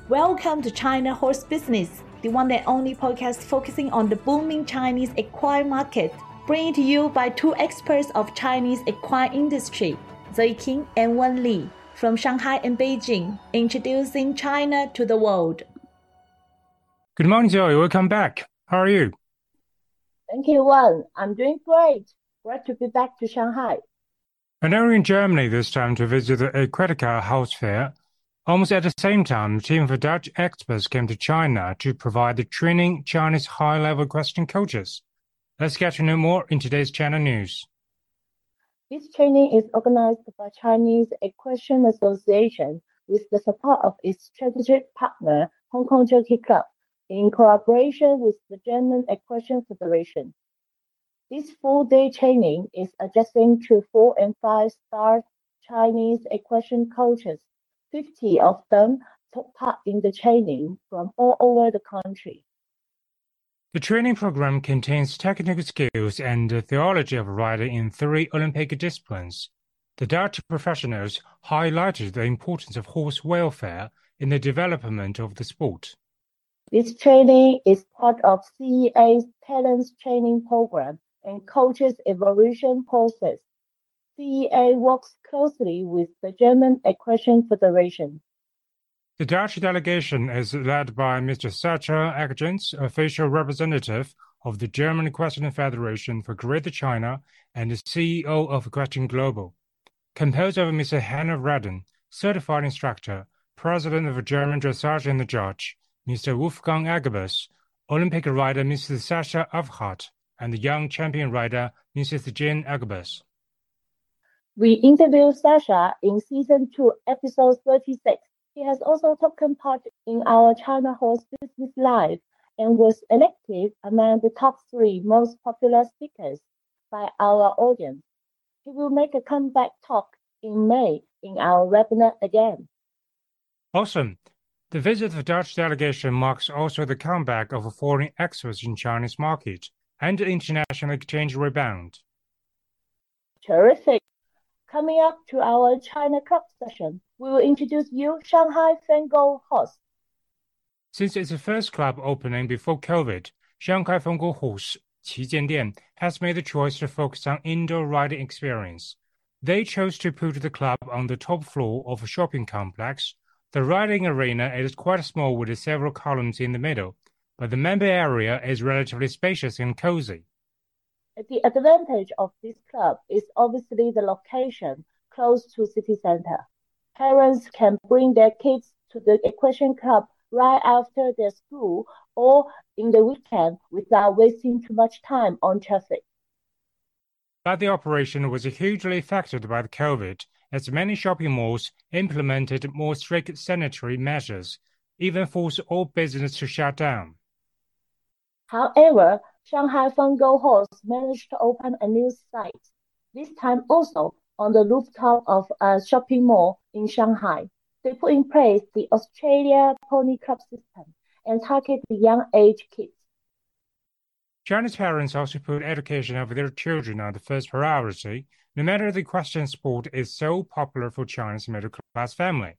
Welcome to China Horse Business, the one and only podcast focusing on the booming Chinese equine market, bringing to you by two experts of Chinese equine industry, Zoe King and Wen Li, from Shanghai and Beijing, introducing China to the world. Good morning, Zoe. Welcome back. How are you? Thank you, Wen. I'm doing great. Glad to be back to Shanghai. And now we're in Germany this time to visit the Equitica House Fair. Almost at the same time, a team of Dutch experts came to China to provide the training Chinese high-level equestrian coaches. Let's get to know more in today's China news. This training is organized by Chinese Equestrian Association with the support of its strategic partner, Hong Kong Jockey Club, in collaboration with the German Equestrian Federation. This full-day training is addressing to 4- and 5-star Chinese equestrian coaches. 50 of them took part in the training from all over the country. The training program contains technical skills and the theology of riding in 3 Olympic disciplines. The Dutch professionals highlighted the importance of horse welfare in the development of the sport. This training is part of CEA's Talents Training Program and Coaches Evolution process. CEA works closely with the German Equestrian Federation. The Dutch delegation is led by Mr. Sacha Eggens, official representative of the German Equestrian Federation for Greater China and the CEO of Equestrian Global. Composed of Mr. Hannah Redden, certified instructor, president of German Dressage and the Judge, Mr. Wolfgang Agabus, Olympic rider Mrs. Sasha Avhat, and the young champion rider Mrs. Jane Agabus. We interviewed Sasha in Season 2, Episode 36. He has also taken part in our China Horse Business Live and was elected among the top 3 most popular speakers by our audience. He will make a comeback talk in May in our webinar again. Awesome. The visit of the Dutch delegation marks also the comeback of foreign experts in Chinese market and the international exchange rebound. Terrific. Coming up to our China Club session, we will introduce you Shanghai Fengou Horse. Since its first club opening before COVID, Shanghai Fengou Horse Qijian has made the choice to focus on indoor riding experience. They chose to put the club on the top floor of a shopping complex. The riding arena is quite small with several columns in the middle, but the member area is relatively spacious and cozy. The advantage of this club is obviously the location close to city center. Parents can bring their kids to the equestrian club right after their school or in the weekend without wasting too much time on traffic. But the operation was hugely affected by the COVID, as many shopping malls implemented more strict sanitary measures, even forced all business to shut down. However, Shanghai Fengou Horse managed to open a new site, this time also on the rooftop of a shopping mall in Shanghai. They put in place the Australia Pony Club system and target the young age kids. Chinese parents also put education of their children on the first priority, no matter the equestrian sport is so popular for Chinese middle-class family.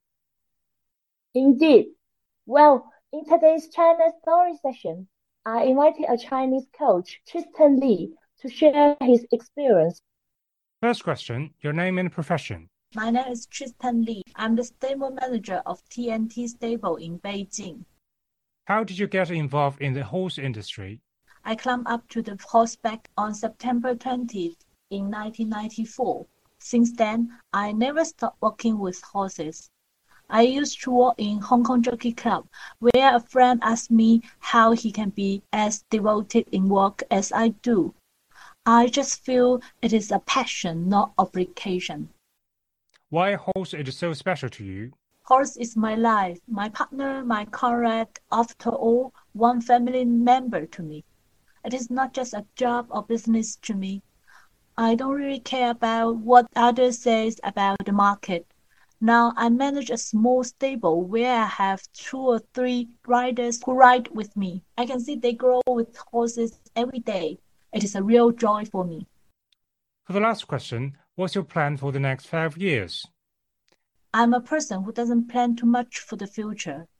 Indeed. Well, in today's China Story session, I invited a Chinese coach, Tristan Li, to share his experience. First question, your name and profession. My name is Tristan Li. I'm the stable manager of TNT Stable in Beijing. How did you get involved in the horse industry? I climbed up to the horseback on September 20th in 1994. Since then, I never stopped working with horses. I used to work in Hong Kong Jockey Club, where a friend asked me how he can be as devoted in work as I do. I just feel it is a passion, not obligation. Why horse is so special to you? Horse is my life, my partner, my comrade, after all, one family member to me. It is not just a job or business to me. I don't really care about what others say about the market. Now I manage a small stable where I have 2 or 3 riders who ride with me. I can see they grow with horses every day. It is a real joy for me. For the last question, what's your plan for the next 5 years? I'm a person who doesn't plan too much for the future.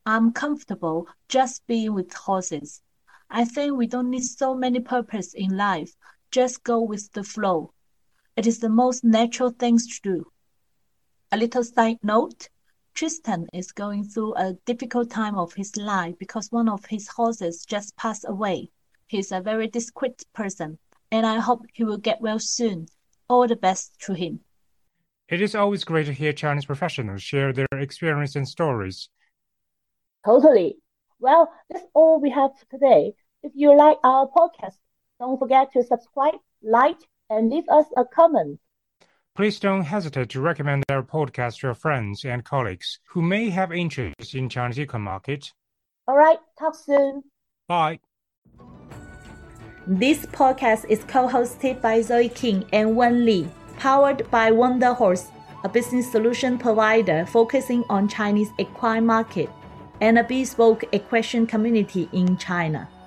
I'm comfortable just being with horses. I think we don't need so many purposes in life. Just go with the flow. It is the most natural things to do. A little side note, Tristan is going through a difficult time of his life because one of his horses just passed away. He's a very discreet person, and I hope he will get well soon. All the best to him. It is always great to hear Chinese professionals share their experience and stories. Totally. Well, that's all we have for today. If you like our podcast, don't forget to subscribe, like, and leave us a comment. Please don't hesitate to recommend our podcast to your friends and colleagues who may have interest in China's econ market. All right, talk soon. Bye. This podcast is co-hosted by Zoe King and Wen Li, powered by Wonder Horse, a business solution provider focusing on Chinese equine market and a bespoke equestrian community in China.